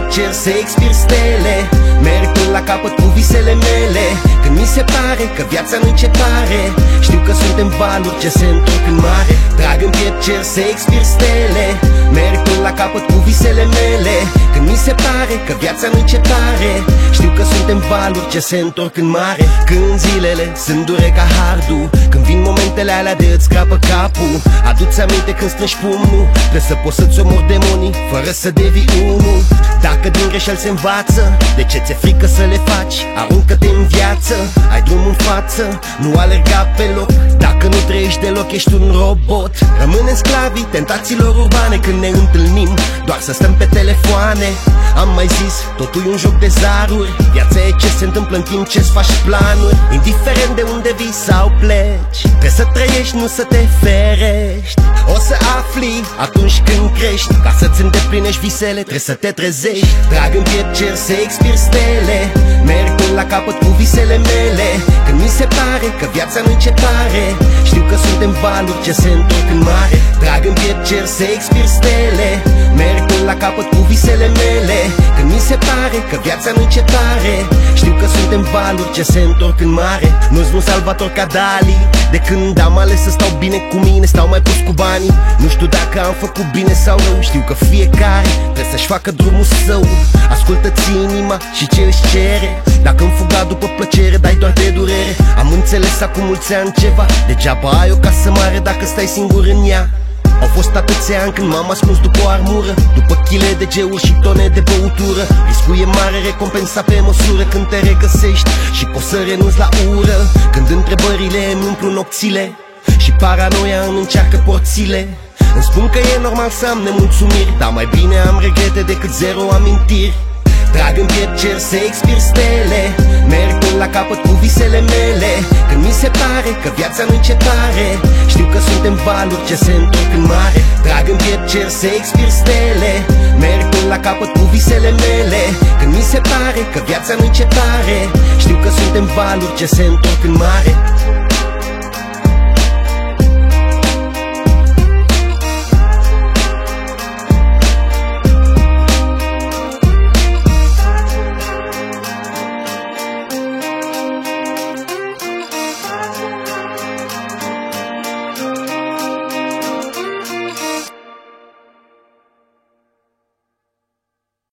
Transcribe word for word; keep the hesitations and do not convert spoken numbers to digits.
cer să expir stele. Merg până la capăt cu visele mele. Când mi se pare că viața nu încetare, știu că suntem valuri ce se întorc în mare. Trag în piept, cer să expir stele. Merg până la capăt cu visele mele. Când mi se pare că viața nu încetare, știu că suntem valuri ce se întorc în mare. Când zilele sunt dure ca hardul, când vin momentele alea de îți crapă capul, adu-ți aminte când strângi pumnul. Trebuie să poți să-ți omori demonii fără să devii unul. Dacă din greșeli se învață, de ce ți-e frică să le faci? Aruncă-te în viață, ai drum în față, nu alerga pe loc. Dacă nu trăiești deloc, ești un robot. Rămânem sclavii tentațiilor urbane când ne întâlnim, doar să stăm pe telefoane. Am mai zis, totul e un joc de zaruri. Viața e ce se întâmplă în timp ce-ți faci planuri. Indiferent de unde vii sau pleci, trebuie să trăiești, nu să te ferești. O să afli atunci când crești, ca să-ți îndeplinești visele, trebuie să te trezești. Trag în piept, cer să expir stele. Merg până la capăt cu visele mele. Când mi se pare că viața nu încetare, știu că suntem valuri ce se întorc în mare. Trag în piept, cer să expir stele. Merg până la capăt cu visele mele. Când mi se pare că viața nu încetare, știu că suntem valuri ce se întorc în mare. Nu-s un salvator ca Dali. De când am ales să stau bine cu mine, stau mai pus cu banii. Nu știu dacă am făcut bine sau rău, știu că fiecare trebuie să-și facă drumul său. Ascultă-ți inima și ce își cere. Dacă-mi fuga după plăcere, dai doar de durere. Am înțeles acum mulți ani ceva, degeaba ai o casă mare dacă stai singur în ea. Au fost atâția ani când m-am ascuns după o armură, după chile de geuri și tone de băutură. Riscul e mare, recompensa pe măsură când te regăsești și poți să renunți la ură. Când întrebările îmi umplu nopțile și paranoia îmi încearcă porțile. Îmi spun că e normal să am nemulțumiri, dar mai bine am regrete decât zero amintiri. Trag în piept, cer să expir stele. Merg până la capăt cu visele mele. Când mi se pare că viața nu încetare, știu că suntem valuri ce se întorc în mare. Trag în piept, cer să expir stele. Merg până la capăt cu visele mele. Când mi se pare că viața nu încetare, știu că suntem valuri ce se întorc în mare.